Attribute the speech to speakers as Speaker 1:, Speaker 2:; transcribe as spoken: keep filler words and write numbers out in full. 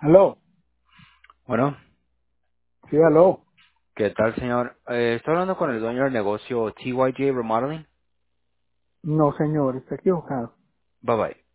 Speaker 1: Aló,
Speaker 2: Bueno,
Speaker 1: sí, aló.
Speaker 2: ¿qué tal, señor? Eh, estoy hablando con el dueño del negocio T Y J Remodeling.
Speaker 1: No, señor, está equivocado.
Speaker 2: Bye bye.